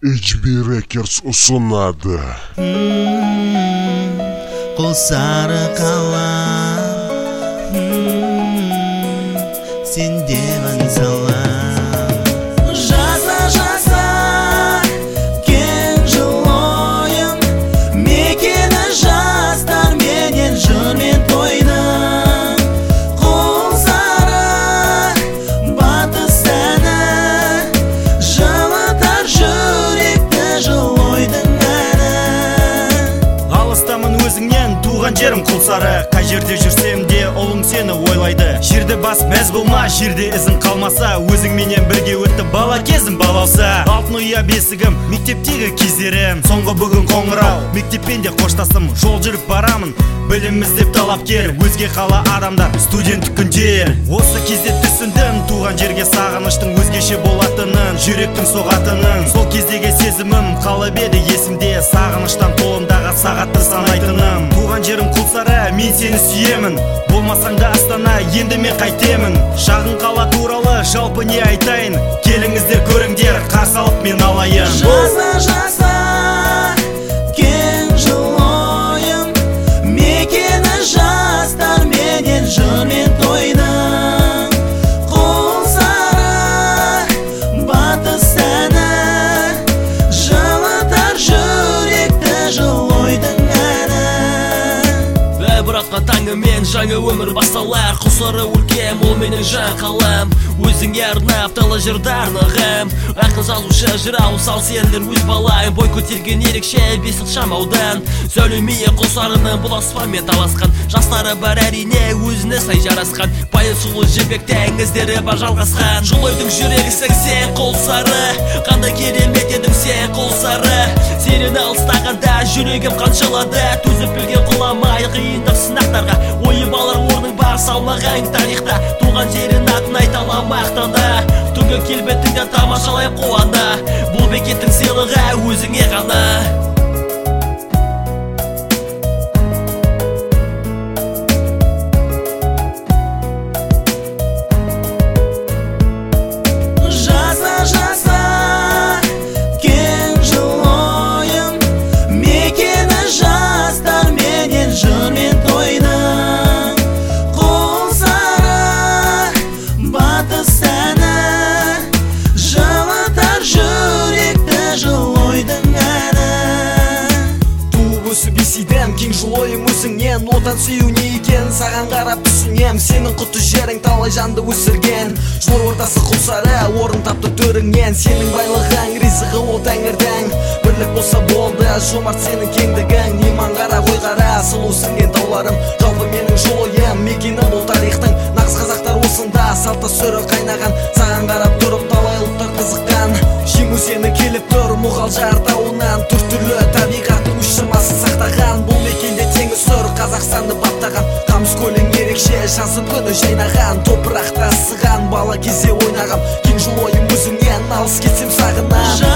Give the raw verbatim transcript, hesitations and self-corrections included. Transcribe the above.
эйч би Records ұсынады. Құлсары қалам, сенде аңсалам. Жаза жаза кең жыл ойым, мекені жастар менен жырмен тойдың. Құлсары батыс әні, жылытар жүректі жыл ойдың әні. Алыстамын өзіңнен туған жерім Құлсары, қай жерде жүрсем де ұлың сені ойлайды. Жерді бас мәз болма, жерде ізің қалмаса, өзің менен бірге өтті бала кезім балауса. Алтын ұя бесігім, мектептегі кездерім, соңғы бүгін қоңырау, мектеппен де қоштасым. Жол жүріп барамын, білім іздеп талапкер, өзге қала адамдар, студенттік күндер. Осы кезде түсіндім, туған жерге сағыныштың өзгеше болатынын, жүректің соғатынын. Сол кездегі сезімім қалып еді есімде, сағыныштан қолымдағы сағатты санайтыным. Туған жерім Құлсары, мен сені сүйемін, болмасаң да Астана, енді мен қайтемін. Шағын қала туралы жалпы не айтайын, келіңіздер көріңдер, қарсы алып мен алайын. Жаза жаза кең жыл ойым, мекені жастар менен жырмен тойдың. Құлсары батыс әні, жылытар жүректі жыл ойдың әні. Біратқа таңымен жаңа өмір басталар. Құлсары өлкем, ол менің жан қалам. Өзіңе арнап талы жырдарнығым, ақын жазушы жырау сал сендер өз балайым. Бой көтерген ерекше бесік шамаудан, сөйлемейе Құлсарының бұл аспанмен таласқан. Жастары бар әрине өзіне сай жарасқан, байы сұлу жібектен іздері бар жалғасқан. Жыл ойдың жүрегісің сен Құлсары, қандай керемет едің сен Құлсары. Сені алыстағанда жүрегім қаншалады, төзіп білген құламай қиындық сынақтарға. Ойып алар орның бар салмағаң тарихта, туған жерін атын айта аламақтанда. Түнгі келбетіңді тамашалай қуана, бұл бекеттің сыйлығы өзіңе ғана. Жаза жаза кең жыл ойым, мекені жастар менен жырмен тойдың. Құлсары батыс әні, жылытар жүректі жыл ойдың әні. Туып өсіп есейдім, кең жыл ойым өзіңнен, отан сүю не екен саған қарап түсінем. Сенің құтты жерің талай жанды өсірген, жол ортасы Құлсары, орын тапты төріңнен. Сенің байлығың, ризығы ол тәңірдің, бірлік болса болды, жомарт сенің кеңдігің. Иман қара, ой қара, сұлу сіңген тауларым, жалпы менің жол ойым, мекенім бұл тарихтың. Нағыз қазақтар осында, салт дәстүрі қайнаған, саған қарап тұрып талай ұлттар қызыққан. Жеңу сені келіп тұр Мұғалжар тауынан, түр түрлі табиғаттың үш шамасын сақтаған. Бұл мекенде теңіз сұр, Қазақстанды баптаған, қамыс көлің ерекше, жазым күні жайнаған. Топырақта сыған, бала кезде ойнағам, кең жыл ойым өзіңнен, алыс кетсем сағына.